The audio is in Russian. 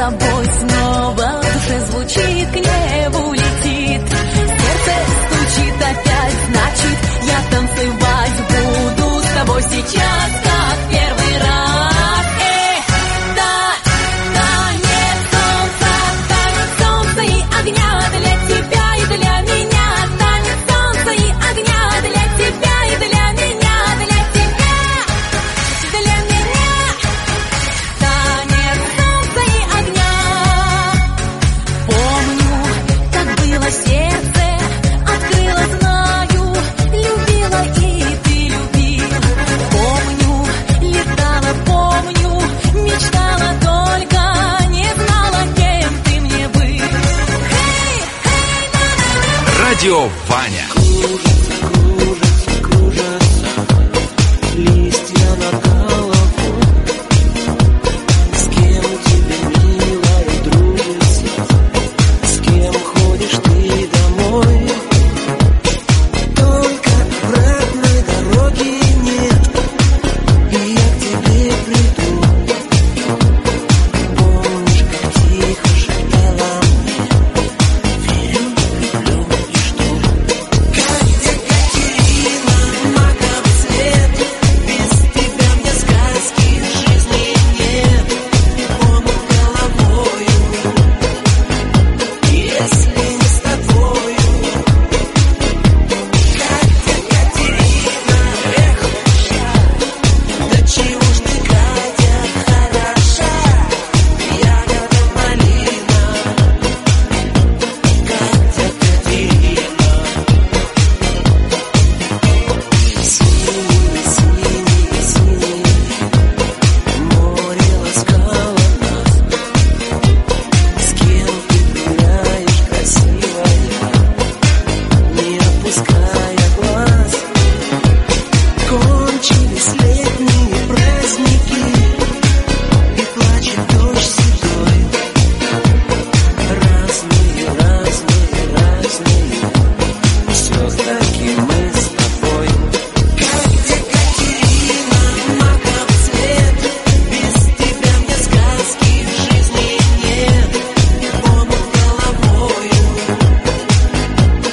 тобой снова в душе звучит, к небу летит. Сердце стучит опять, значит, я танцевать буду с тобой сейчас, как первый раз. Танец солнца и огня для тебя и для меня. Танец солнца и огня для тебя и для меня, для тебя, для меня. Танец солнца и огня. Помню, как было сердце, открыла, знаю, любила и ты любил. Помню, летала, помню, мечтала, только не знала, кем ты мне был. Радио Ваня.